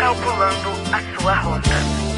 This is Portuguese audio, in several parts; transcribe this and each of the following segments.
Recalculando a sua rota.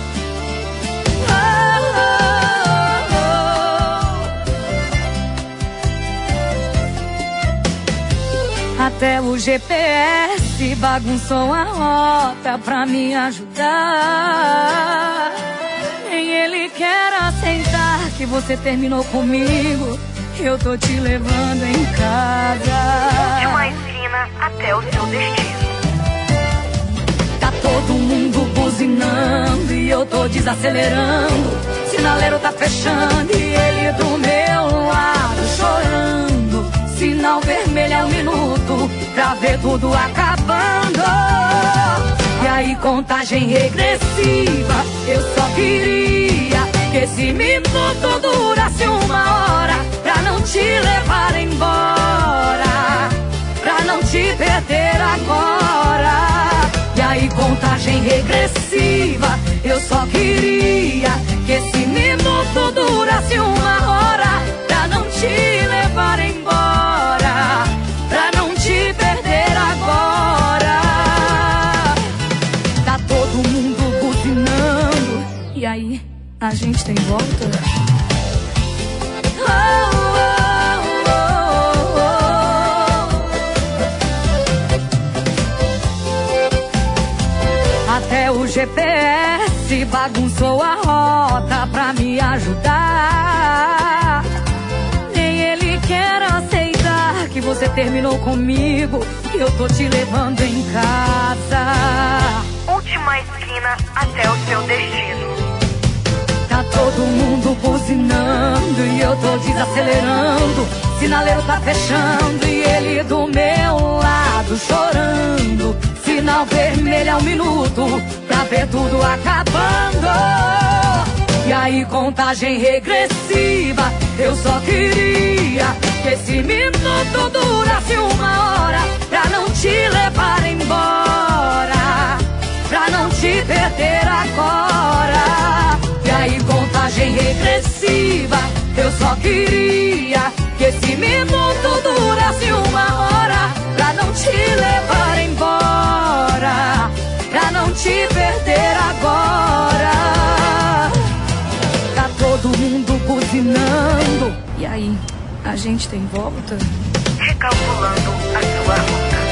Até o GPS bagunçou a rota pra me ajudar. Nem ele quer aceitar que você terminou comigo. Eu tô te levando em casa. Última esquina até o seu destino. Tá todo mundo buzinando e eu tô desacelerando. Sinaleiro tá fechando e ele do meu lado chorando. Sinal vermelho é 1 minuto pra ver tudo acabando. E aí contagem regressiva. Eu só queria que esse minuto durasse 1 hora, pra não te levar embora, pra não te perder agora. E aí contagem regressiva. Eu só queria que esse minuto durasse 1 hora, pra não te levar embora, pra não te perder agora. Tá todo mundo buzinando. E aí, a gente tem volta? Até o GPS bagunçou a rota pra me ajudar. Nem ele quer aceitar que você terminou comigo. Eu tô te levando em casa. Última esquina até o seu destino. Tá todo mundo buzinando e eu tô desacelerando. Sinaleiro tá fechando e ele do meu lado chorando. Sinal vermelho é 1 minuto pra ver tudo acabando. E aí contagem regressiva. Eu só queria que esse minuto durasse 1 hora, pra não te levar embora, pra não te perder agora. E aí contagem regressiva. Eu só queria que esse minuto durasse 1 hora, pra não te levar embora, pra não te perder agora. Tá todo mundo buzinando. E aí, a gente tem volta? Recalculando a sua rota.